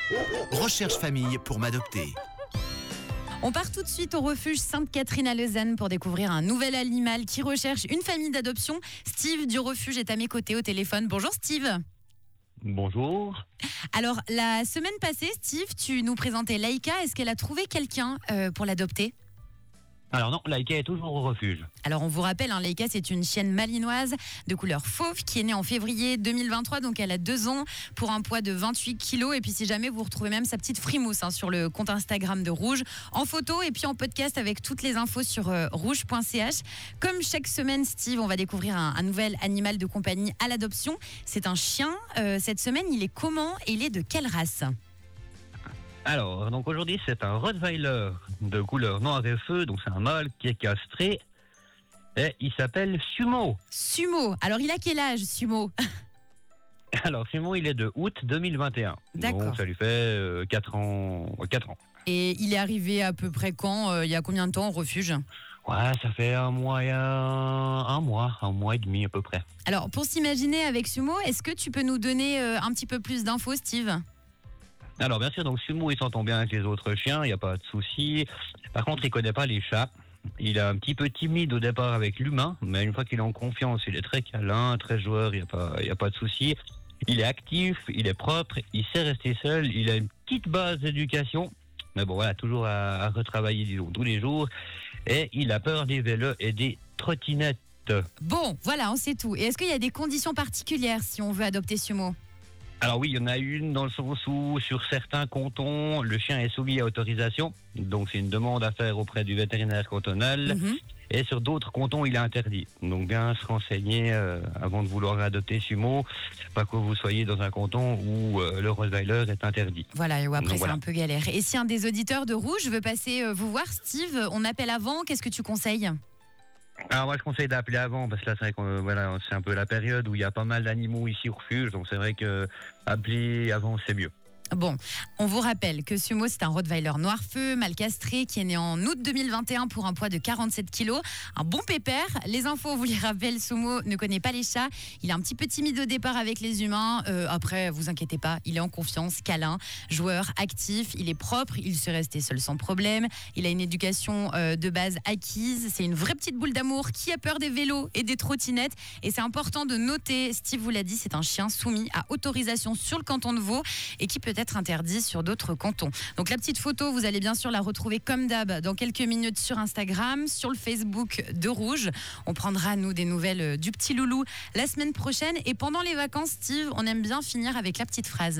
Recherche famille pour m'adopter. On part tout de suite au refuge Sainte-Catherine à Lausanne pour découvrir un nouvel animal qui recherche une famille d'adoption. Steve du refuge est à mes côtés au téléphone. Bonjour Steve. Bonjour. Alors, la semaine passée, Steve, tu nous présentais Laïka. Est-ce qu'elle a trouvé quelqu'un pour l'adopter ? Alors non, Laïka est toujours au refuge. Alors, on vous rappelle, Laïka, c'est une chienne malinoise de couleur fauve qui est née en février 2023. Donc, elle a 2 ans pour un poids de 28 kilos. Et puis, si jamais vous retrouvez même sa petite frimousse sur le compte Instagram de Rouge, en photo et puis en podcast avec toutes les infos sur rouge.ch. Comme chaque semaine, Steve, on va découvrir un nouvel animal de compagnie à l'adoption. C'est un chien. Cette semaine, il est comment et il est de quelle race ? Alors, donc aujourd'hui, c'est un Rottweiler de couleur noir et feu, donc c'est un mâle qui est castré. Et il s'appelle Sumo. Sumo. Alors, il a quel âge, Sumo ? Alors, Sumo, il est de août 2021. D'accord. Donc, ça lui fait 4 ans. Et il est arrivé à peu près quand ? Il y a combien de temps au refuge ? Ouais, ça fait un mois et demi à peu près. Alors, pour s'imaginer avec Sumo, est-ce que tu peux nous donner un petit peu plus d'infos, Steve ? Alors, bien sûr, donc Sumo, il s'entend bien avec les autres chiens, il n'y a pas de souci. Par contre, il connaît pas les chats. Il est un petit peu timide au départ avec l'humain, mais une fois qu'il est en confiance, il est très câlin, très joueur, il n'y a pas de souci. Il est actif, il est propre, il sait rester seul, il a une petite base d'éducation. Mais bon, voilà, toujours à retravailler, disons, tous les jours. Et il a peur des vélos et des trottinettes. Bon, voilà, on sait tout. Et est-ce qu'il y a des conditions particulières si on veut adopter Sumo ? Alors oui, il y en a une dans le sens où sur certains cantons, le chien est soumis à autorisation. Donc c'est une demande à faire auprès du vétérinaire cantonal. Et sur d'autres cantons, il est interdit. Donc bien se renseigner avant de vouloir adopter Sumo, pas que vous soyez dans un canton où le Rottweiler est interdit. Voilà, et où après donc, c'est voilà. un peu galère. Et si un des auditeurs de Rouge veut passer vous voir, Steve, on appelle avant, qu'est-ce que tu conseilles ? Alors moi je conseille d'appeler avant parce que là c'est vrai que voilà, c'est un peu la période où il y a pas mal d'animaux ici au refuge, donc c'est vrai que appeler avant c'est mieux. Bon, on vous rappelle que Sumo, c'est un Rottweiler noir feu, mal castré, qui est né en août 2021 pour un poids de 47 kilos. Un bon pépère. Les infos, on vous les rappelle, Sumo ne connaît pas les chats. Il est un petit peu timide au départ avec les humains. Après, vous inquiétez pas, il est en confiance, câlin, joueur, actif. Il est propre, il sait rester seul sans problème. Il a une éducation de base acquise. C'est une vraie petite boule d'amour qui a peur des vélos et des trottinettes. Et c'est important de noter, Steve vous l'a dit, c'est un chien soumis à autorisation sur le canton de Vaud et qui peut être interdit sur d'autres cantons. Donc la petite photo, vous allez bien sûr la retrouver comme d'hab dans quelques minutes sur Instagram, sur le Facebook de Rouge. On prendra nous des nouvelles du petit loulou la semaine prochaine. Et pendant les vacances, Steve, on aime bien finir avec la petite phrase.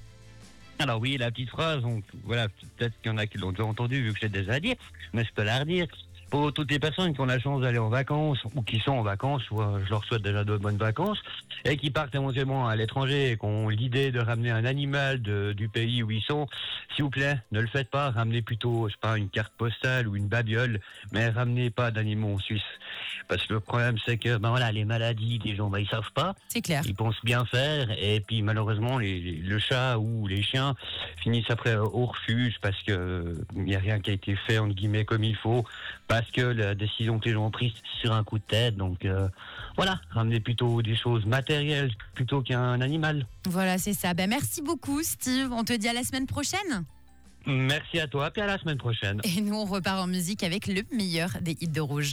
Alors oui, la petite phrase, donc voilà, peut-être qu'il y en a qui l'ont déjà entendu vu que j'ai déjà dit, mais je peux la redire. Pour toutes les personnes qui ont la chance d'aller en vacances ou qui sont en vacances, je leur souhaite déjà de bonnes vacances, et qui partent éventuellement à l'étranger et qui ont l'idée de ramener un animal du pays où ils sont, s'il vous plaît, ne le faites pas, ramenez plutôt, je sais pas, une carte postale ou une babiole, mais ramenez pas d'animaux en Suisse. Parce que le problème, c'est que, les maladies, les gens, ils savent pas. C'est clair. Ils pensent bien faire, et puis malheureusement, le chat ou les chiens finissent après au refuge parce que il n'y a rien qui a été fait, entre guillemets, comme il faut, parce que la décision que les gens ont prise sur un coup de tête. Donc ramenez plutôt des choses matérielles plutôt qu'un animal. Voilà, c'est ça. Merci beaucoup, Steve. On te dit à la semaine prochaine. Merci à toi, puis à la semaine prochaine. Et nous, on repart en musique avec le meilleur des hits de Rouge.